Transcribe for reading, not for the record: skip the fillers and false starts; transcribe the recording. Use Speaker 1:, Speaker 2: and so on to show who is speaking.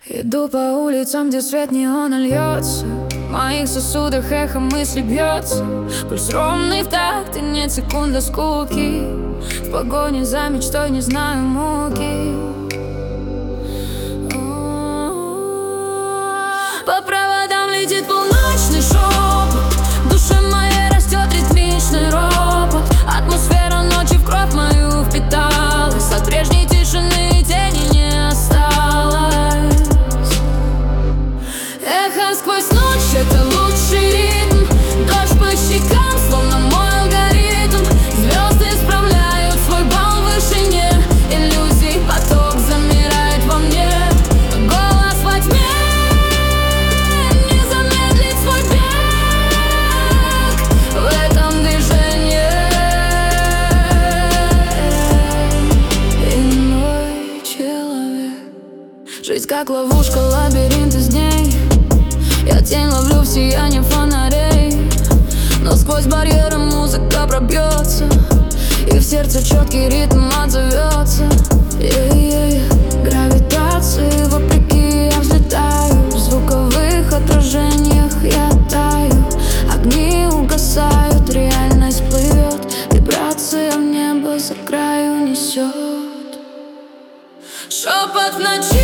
Speaker 1: Иду по улицам, где свет неона льется, в моих сосудах эхо мысли бьется. Пульс ровный в такт и нет секунды скуки. В погоне за мечтой не знаю муки. По проводам летит полночный шепот, в душе моей растет ритмичный ропот. Атмосфера ночи в кровь мою впиталась, от прежней тишины и тени не осталось. Эхо сквозь ночь — это лучший ритм. Дождь по щекам, словно мой алгоритм. Звезды исправляют свой бал в вышине. Иллюзий поток замирает во мне. Голос во тьме не замедлит свой бег в этом движении. Иной человек. Жизнь как ловушка, лабиринт из дней. Я тень ловлю в сиянии фонарей, но сквозь барьеры музыка пробьется, и в сердце четкий ритм отзовется. Гравитации вопреки я взлетаю, в звуковых отражениях я таю. Огни угасают, реальность плывет, вибрация в небо за краю несет. Шепот в ночи.